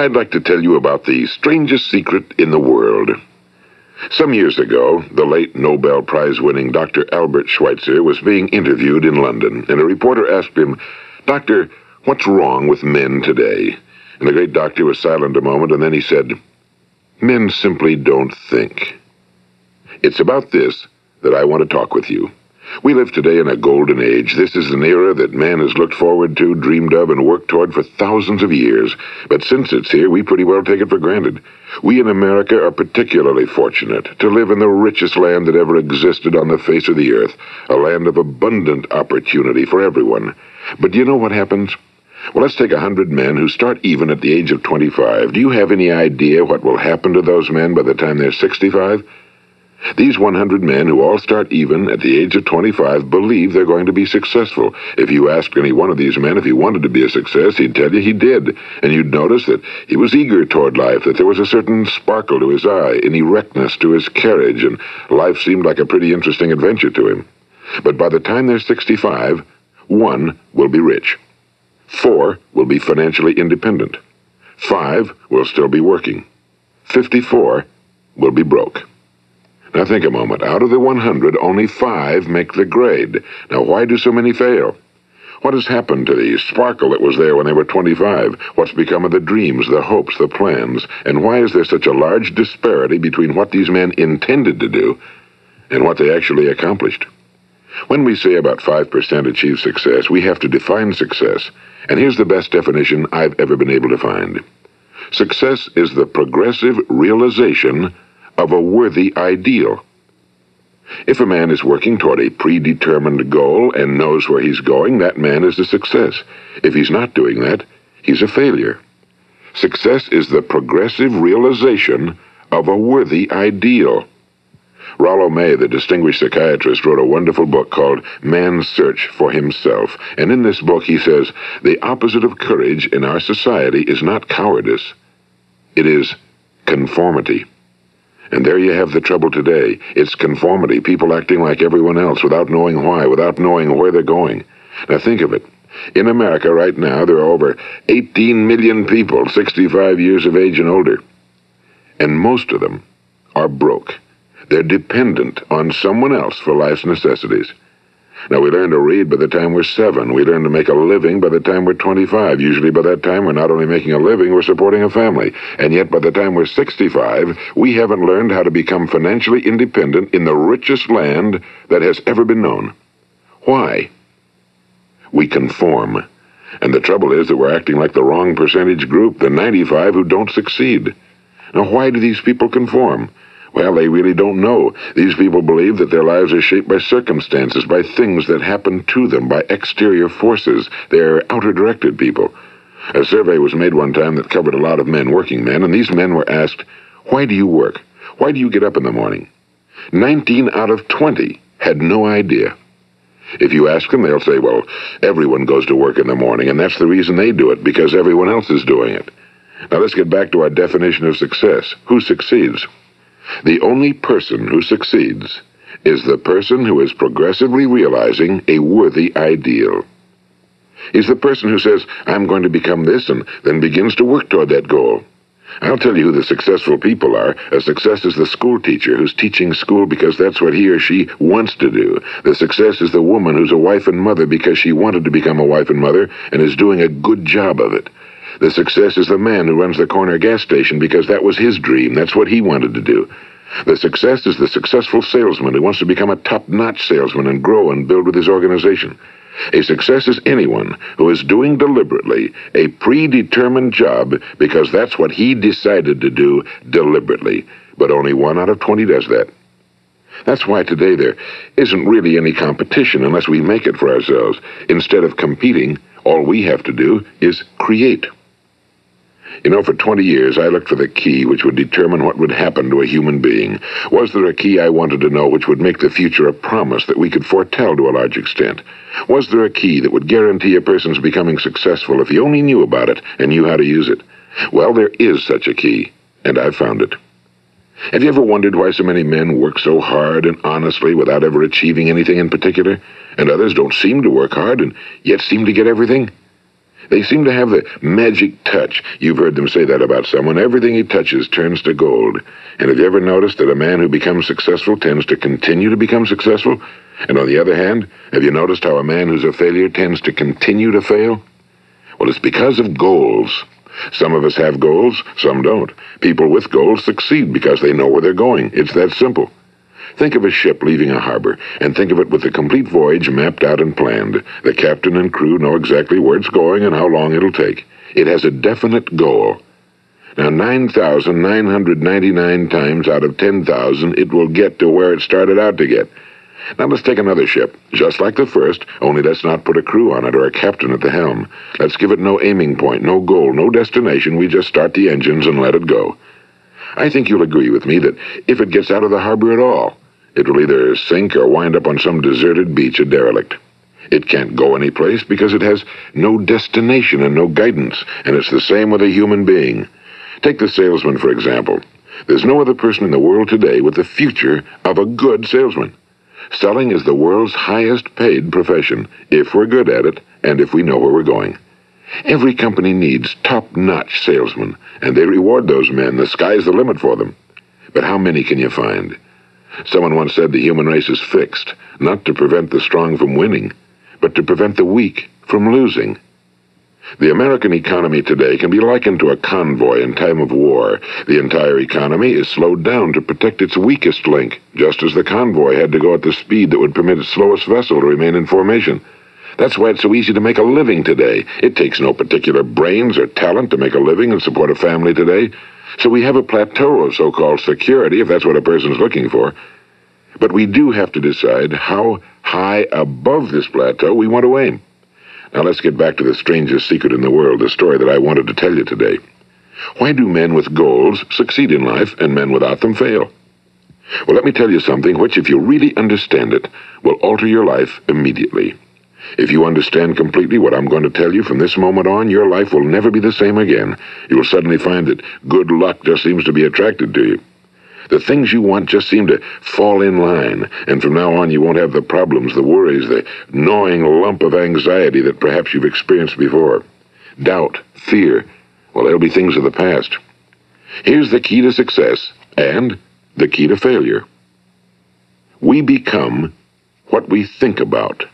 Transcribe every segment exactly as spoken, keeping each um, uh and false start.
I'd like to tell you about the strangest secret in the world. Some years ago, the late Nobel Prize-winning Doctor Albert Schweitzer was being interviewed in London, and a reporter asked him, "Doctor, what's wrong with men today?" And the great doctor was silent a moment, and then he said, "Men simply don't think." It's about this that I want to talk with you. We live today in a golden age. This is an era that man has looked forward to, dreamed of, and worked toward for thousands of years. But since it's here, we pretty well take it for granted. We in America are particularly fortunate to live in the richest land that ever existed on the face of the earth, a land of abundant opportunity for everyone. But do you know what happens? Well, let's take a hundred men who start even at the age of twenty-five. Do you have any idea what will happen to those men by the time they're sixty-five? These one hundred men who all start even at the age of twenty-five believe they're going to be successful. If you asked any one of these men if he wanted to be a success, he'd tell you he did. And you'd notice that he was eager toward life, that there was a certain sparkle to his eye, an erectness to his carriage, and life seemed like a pretty interesting adventure to him. But by the time they're sixty-five, one will be rich. Four will be financially independent. Five will still be working. Fifty-four will be broke. Now think a moment. Out of the one hundred, only five make the grade. Now why do so many fail? What has happened to the sparkle that was there when they were twenty-five? What's become of the dreams, the hopes, the plans? And why is there such a large disparity between what these men intended to do and what they actually accomplished? When we say about five percent achieve success, we have to define success. And here's the best definition I've ever been able to find. Success is the progressive realization of a worthy ideal. If a man is working toward a predetermined goal and knows where he's going, that man is a success. If he's not doing that, he's a failure. Success is the progressive realization of a worthy ideal. Rollo May, the distinguished psychiatrist, wrote a wonderful book called Man's Search for Himself. And in this book he says, the opposite of courage in our society is not cowardice. It is conformity. And there you have the trouble today. It's conformity, people acting like everyone else without knowing why, without knowing where they're going. Now think of it. In America right now, there are over eighteen million people sixty-five years of age and older. And most of them are broke. They're dependent on someone else for life's necessities. Now, we learn to read by the time we're seven. We learn to make a living by the time we're twenty-five. Usually by that time, we're not only making a living, we're supporting a family. And yet, by the time we're sixty-five, we haven't learned how to become financially independent in the richest land that has ever been known. Why? We conform. And the trouble is that we're acting like the wrong percentage group, the ninety-five who don't succeed. Now, why do these people conform? Well, they really don't know. These people believe that their lives are shaped by circumstances, by things that happen to them, by exterior forces. They're outer-directed people. A survey was made one time that covered a lot of men, working men, and these men were asked, "Why do you work? Why do you get up in the morning?" nineteen out of twenty had no idea. If you ask them, they'll say, well, everyone goes to work in the morning, and that's the reason they do it, because everyone else is doing it. Now let's get back to our definition of success. Who succeeds? The only person who succeeds is the person who is progressively realizing a worthy ideal. He's the person who says, I'm going to become this, and then begins to work toward that goal. I'll tell you who the successful people are. A success is the school teacher who's teaching school because that's what he or she wants to do. The success is the woman who's a wife and mother because she wanted to become a wife and mother and is doing a good job of it. The success is the man who runs the corner gas station because that was his dream. That's what he wanted to do. The success is the successful salesman who wants to become a top-notch salesman and grow and build with his organization. A success is anyone who is doing deliberately a predetermined job because that's what he decided to do deliberately. But only one out of twenty does that. That's why today there isn't really any competition unless we make it for ourselves. Instead of competing, all we have to do is create. You know, for twenty years, I looked for the key which would determine what would happen to a human being. Was there a key I wanted to know which would make the future a promise that we could foretell to a large extent? Was there a key that would guarantee a person's becoming successful if he only knew about it and knew how to use it? Well, there is such a key, and I've found it. Have you ever wondered why so many men work so hard and honestly without ever achieving anything in particular, and others don't seem to work hard and yet seem to get everything? They seem to have the magic touch. You've heard them say that about someone. Everything he touches turns to gold. And have you ever noticed that a man who becomes successful tends to continue to become successful? And on the other hand, have you noticed how a man who's a failure tends to continue to fail? Well, it's because of goals. Some of us have goals, some don't. People with goals succeed because they know where they're going. It's that simple. Think of a ship leaving a harbor, and think of it with the complete voyage mapped out and planned. The captain and crew know exactly where it's going and how long it'll take. It has a definite goal. Now, nine thousand nine hundred ninety-nine times out of ten thousand, it will get to where it started out to get. Now, let's take another ship, just like the first, only let's not put a crew on it or a captain at the helm. Let's give it no aiming point, no goal, no destination. We just start the engines and let it go. I think you'll agree with me that if it gets out of the harbor at all, it will either sink or wind up on some deserted beach, a derelict. It can't go anyplace because it has no destination and no guidance, and it's the same with a human being. Take the salesman, for example. There's no other person in the world today with the future of a good salesman. Selling is the world's highest paid profession, if we're good at it and if we know where we're going. Every company needs top-notch salesmen, and they reward those men. The sky's the limit for them. But how many can you find? Someone once said the human race is fixed, not to prevent the strong from winning, but to prevent the weak from losing. The American economy today can be likened to a convoy in time of war. The entire economy is slowed down to protect its weakest link, just as the convoy had to go at the speed that would permit its slowest vessel to remain in formation. That's why it's so easy to make a living today. It takes no particular brains or talent to make a living and support a family today. So we have a plateau of so-called security, if that's what a person's looking for. But we do have to decide how high above this plateau we want to aim. Now let's get back to the strangest secret in the world, the story that I wanted to tell you today. Why do men with goals succeed in life and men without them fail? Well, let me tell you something which, if you really understand it, will alter your life immediately. If you understand completely what I'm going to tell you from this moment on, your life will never be the same again. You'll suddenly find that good luck just seems to be attracted to you. The things you want just seem to fall in line, and from now on you won't have the problems, the worries, the gnawing lump of anxiety that perhaps you've experienced before. Doubt, fear, well, they'll be things of the past. Here's the key to success and the key to failure. We become what we think about.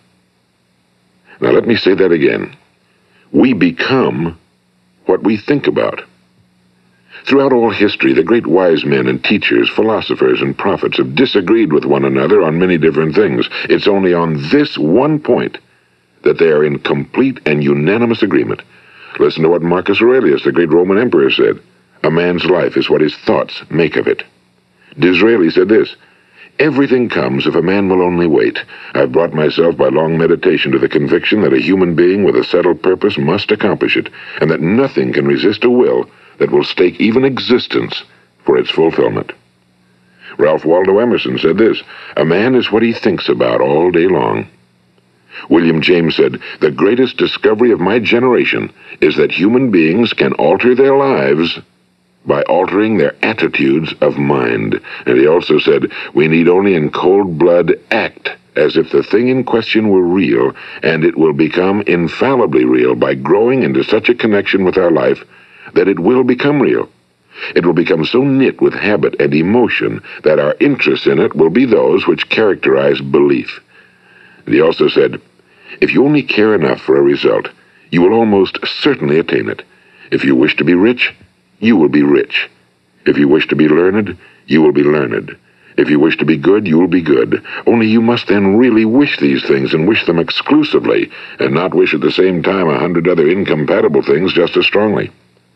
Now let me say that again. We become what we think about. Throughout all history, the great wise men and teachers, philosophers and prophets have disagreed with one another on many different things. It's only on this one point that they are in complete and unanimous agreement. Listen to what Marcus Aurelius, the great Roman emperor, said. A man's life is what his thoughts make of it. Disraeli said this. Everything comes if a man will only wait. I've brought myself by long meditation to the conviction that a human being with a settled purpose must accomplish it, and that nothing can resist a will that will stake even existence for its fulfillment. Ralph Waldo Emerson said this, a man is what he thinks about all day long. William James said, the greatest discovery of my generation is that human beings can alter their lives by altering their attitudes of mind. And he also said, we need only in cold blood act as if the thing in question were real, and it will become infallibly real by growing into such a connection with our life that it will become real. It will become so knit with habit and emotion that our interests in it will be those which characterize belief. And he also said, if you only care enough for a result, you will almost certainly attain it. If you wish to be rich, you will be rich. If you wish to be learned, you will be learned. If you wish to be good, you will be good. Only you must then really wish these things and wish them exclusively, and not wish at the same time a hundred other incompatible things just as strongly.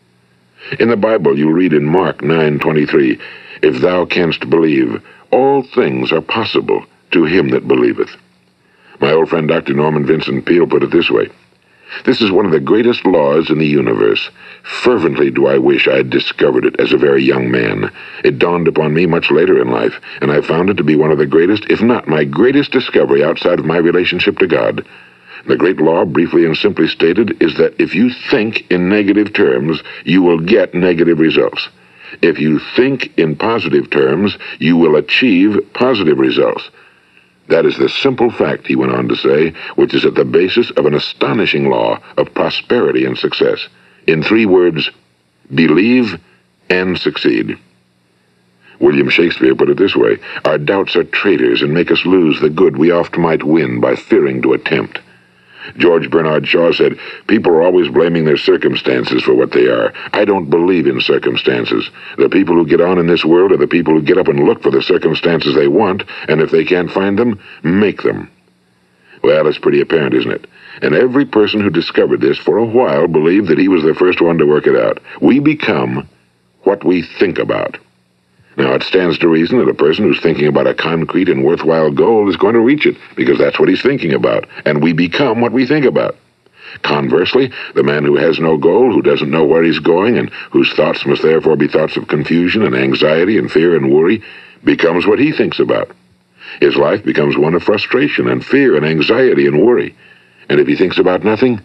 In the Bible, you'll read in Mark nine twenty-three, if thou canst believe, all things are possible to him that believeth. My old friend Doctor Norman Vincent Peale put it this way, this is one of the greatest laws in the universe. Fervently do I wish I had discovered it as a very young man. It dawned upon me much later in life, and I found it to be one of the greatest, if not my greatest discovery outside of my relationship to God. The great law, briefly and simply stated, is that if you think in negative terms, you will get negative results. If you think in positive terms, you will achieve positive results. That is the simple fact, he went on to say, which is at the basis of an astonishing law of prosperity and success. In three words, believe and succeed. William Shakespeare put it this way: our doubts are traitors and make us lose the good we oft might win by fearing to attempt. George Bernard Shaw said, people are always blaming their circumstances for what they are. I don't believe in circumstances. The people who get on in this world are the people who get up and look for the circumstances they want, and if they can't find them, make them. Well, it's pretty apparent, isn't it? And every person who discovered this for a while believed that he was the first one to work it out. We become what we think about. Now, it stands to reason that a person who's thinking about a concrete and worthwhile goal is going to reach it, because that's what he's thinking about, and we become what we think about. Conversely, the man who has no goal, who doesn't know where he's going, and whose thoughts must therefore be thoughts of confusion and anxiety and fear and worry, becomes what he thinks about. His life becomes one of frustration and fear and anxiety and worry. And if he thinks about nothing,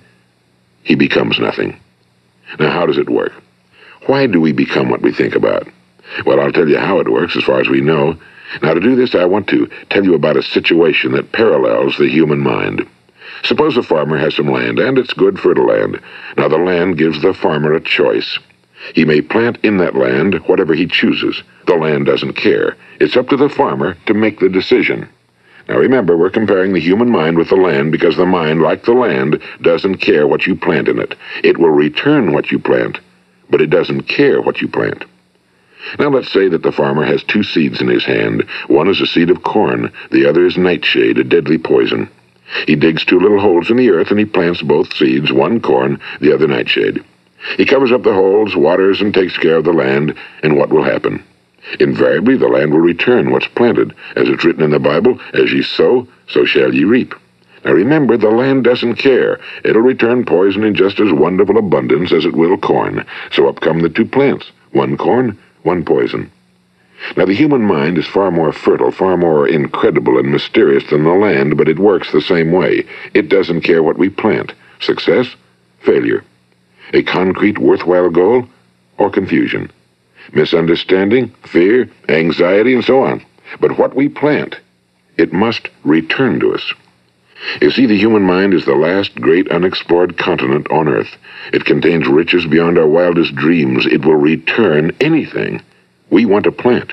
he becomes nothing. Now, how does it work? Why do we become what we think about? Well, I'll tell you how it works as far as we know. Now, to do this, I want to tell you about a situation that parallels the human mind. Suppose a farmer has some land, and it's good, fertile land. Now, the land gives the farmer a choice. He may plant in that land whatever he chooses. The land doesn't care. It's up to the farmer to make the decision. Now, remember, we're comparing the human mind with the land because the mind, like the land, doesn't care what you plant in it. It will return what you plant, but it doesn't care what you plant. Now, let's say that the farmer has two seeds in his hand. One is a seed of corn. The other is nightshade, a deadly poison. He digs two little holes in the earth, and he plants both seeds, one corn, the other nightshade. He covers up the holes, waters, and takes care of the land, and what will happen? Invariably, the land will return what's planted. As it's written in the Bible, as ye sow, so shall ye reap. Now remember, the land doesn't care. It'll return poison in just as wonderful abundance as it will corn. So up come the two plants, one corn, one poison. Now, the human mind is far more fertile, far more incredible and mysterious than the land, but it works the same way. It doesn't care what we plant. Success, failure. A concrete, worthwhile goal, or confusion. Misunderstanding, fear, anxiety, and so on. But what we plant, it must return to us. You see, the human mind is the last great unexplored continent on Earth. It contains riches beyond our wildest dreams. It will return anything we want to plant.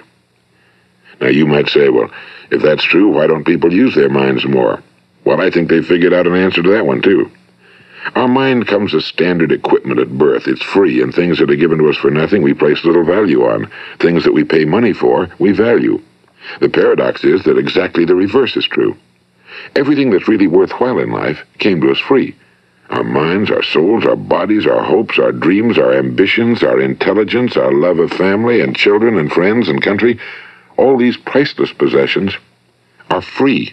Now, you might say, well, if that's true, why don't people use their minds more? Well, I think they figured out an answer to that one, too. Our mind comes as standard equipment at birth. It's free, and things that are given to us for nothing we place little value on. Things that we pay money for, we value. The paradox is that exactly the reverse is true. Everything that's really worthwhile in life came to us free. Our minds, our souls, our bodies, our hopes, our dreams, our ambitions, our intelligence, our love of family and children and friends and country, all these priceless possessions are free.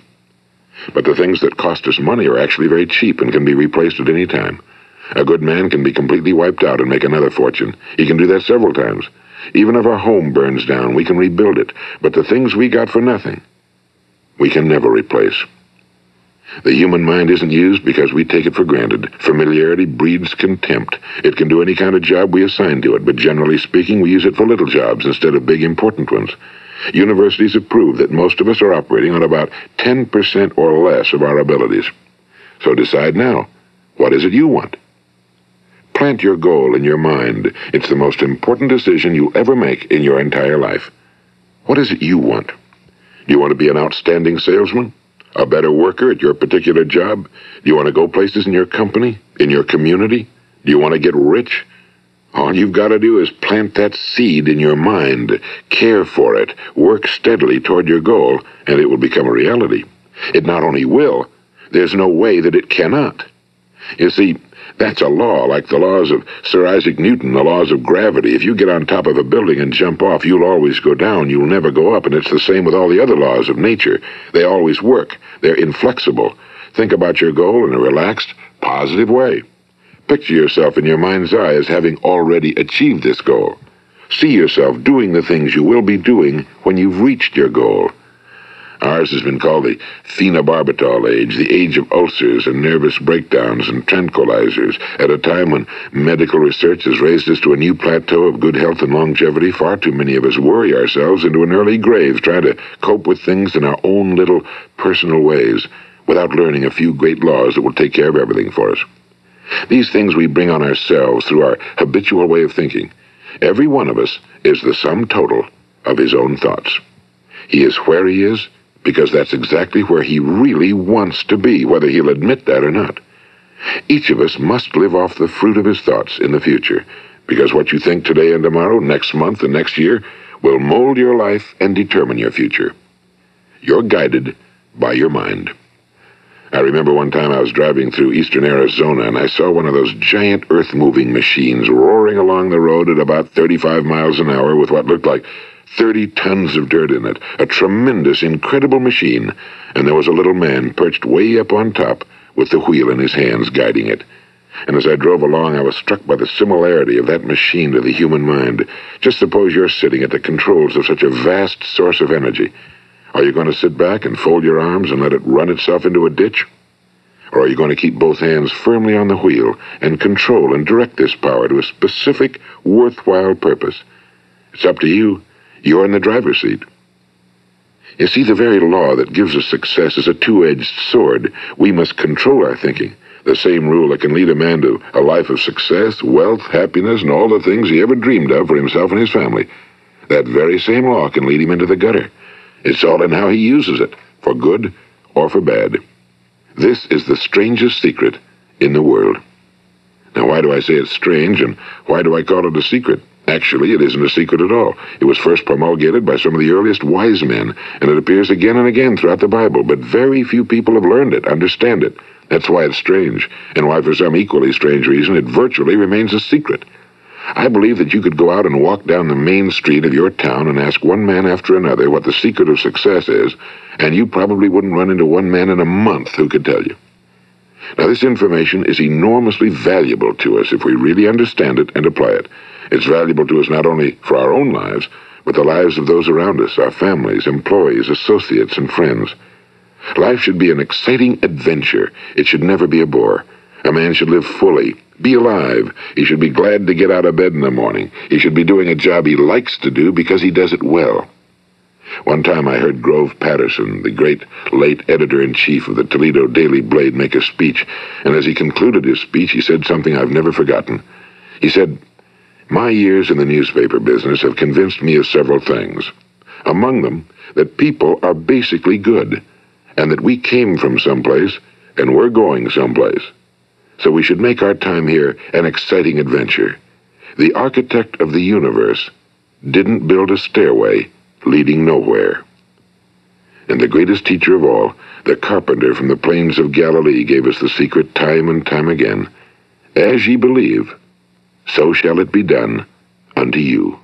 But the things that cost us money are actually very cheap and can be replaced at any time. A good man can be completely wiped out and make another fortune. He can do that several times. Even if our home burns down, we can rebuild it. But the things we got for nothing, we can never replace. The human mind isn't used because we take it for granted. Familiarity breeds contempt. It can do any kind of job we assign to it, but generally speaking, we use it for little jobs instead of big, important ones. Universities have proved that most of us are operating on about ten percent or less of our abilities. So decide now, what is it you want? Plant your goal in your mind. It's the most important decision you'll ever make in your entire life. What is it you want? Do you want to be an outstanding salesman? A better worker at your particular job? Do you want to go places in your company? In your community? Do you want to get rich? All you've got to do is plant that seed in your mind, care for it, work steadily toward your goal, and it will become a reality. It not only will, there's no way that it cannot. You see, that's a law, like the laws of Sir Isaac Newton, the laws of gravity. If you get on top of a building and jump off, you'll always go down, you'll never go up, and it's the same with all the other laws of nature. They always work. They're inflexible. Think about your goal in a relaxed, positive way. Picture yourself in your mind's eye as having already achieved this goal. See yourself doing the things you will be doing when you've reached your goal. Ours has been called the phenobarbital age, the age of ulcers and nervous breakdowns and tranquilizers. At a time when medical research has raised us to a new plateau of good health and longevity, far too many of us worry ourselves into an early grave trying to cope with things in our own little personal ways without learning a few great laws that will take care of everything for us. These things we bring on ourselves through our habitual way of thinking. Every one of us is the sum total of his own thoughts. He is where he is because that's exactly where he really wants to be, whether he'll admit that or not. Each of us must live off the fruit of his thoughts in the future, because what you think today and tomorrow, next month and next year, will mold your life and determine your future. You're guided by your mind. I remember one time I was driving through eastern Arizona and I saw one of those giant earth-moving machines roaring along the road at about thirty-five miles an hour with what looked like thirty tons of dirt in it. A tremendous, incredible machine, and there was a little man perched way up on top with the wheel in his hands guiding it. And as I drove along, I was struck by the similarity of that machine to the human mind. Just suppose you're sitting at the controls of such a vast source of energy. Are you going to sit back and fold your arms and let it run itself into a ditch? Or are you going to keep both hands firmly on the wheel and control and direct this power to a specific, worthwhile purpose? It's up to you. You're in the driver's seat. You see, the very law that gives us success is a two-edged sword. We must control our thinking. The same rule that can lead a man to a life of success, wealth, happiness, and all the things he ever dreamed of for himself and his family. That very same law can lead him into the gutter. It's all in how he uses it, for good or for bad. This is the strangest secret in the world. Now, why do I say it's strange, and why do I call it a secret? Actually, it isn't a secret at all. It was first promulgated by some of the earliest wise men, and it appears again and again throughout the Bible, but very few people have learned it, understand it. That's why it's strange, and why for some equally strange reason it virtually remains a secret. I believe that you could go out and walk down the main street of your town and ask one man after another what the secret of success is, and you probably wouldn't run into one man in a month who could tell you. Now, this information is enormously valuable to us if we really understand it and apply it. It's valuable to us not only for our own lives, but the lives of those around us, our families, employees, associates, and friends. Life should be an exciting adventure. It should never be a bore. A man should live fully, be alive. He should be glad to get out of bed in the morning. He should be doing a job he likes to do because he does it well. One time I heard Grove Patterson, the great late editor-in-chief of the Toledo Daily Blade, make a speech, and as he concluded his speech, he said something I've never forgotten. He said, "My years in the newspaper business have convinced me of several things. Among them, that people are basically good, and that we came from someplace, and we're going someplace. So we should make our time here an exciting adventure. The architect of the universe didn't build a stairway leading nowhere." And the greatest teacher of all, the carpenter from the plains of Galilee, gave us the secret time and time again. As ye believe, so shall it be done unto you.